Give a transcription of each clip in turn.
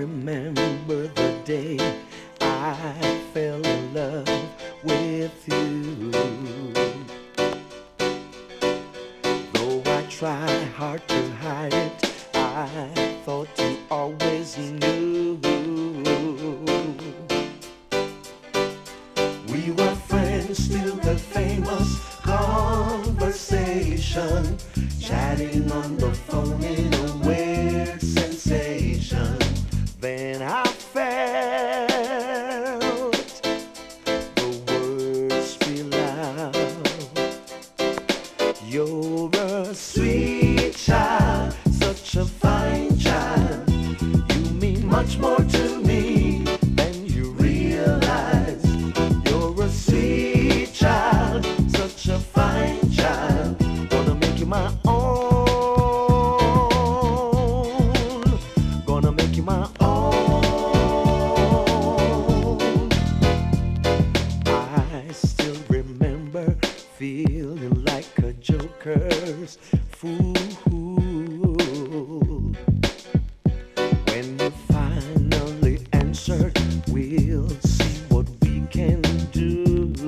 remember the day I fell in love with you. Though I try hard to hide it, I thought you always knew. We were friends, still the famous conversation, chatting on the phone in a weird sensation. Then I felt the words spill out. You're a sweet child, such a fine child. You mean much more to me than you realize. You're a sweet child, such a fine child. Gonna make you my own. Gonna make you my own. I still remember feeling like a joker's fool when you finally answered. We'll see what we can do.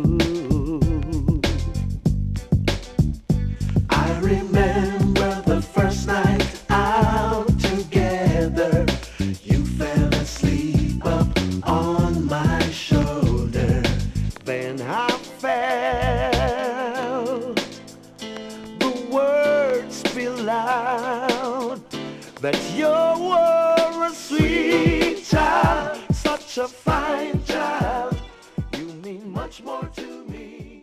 I remember the first night out together. You fell asleep up on my shoulder. Then I felt the words spill out that you were a sweet child, such a fine child. You mean much more to me.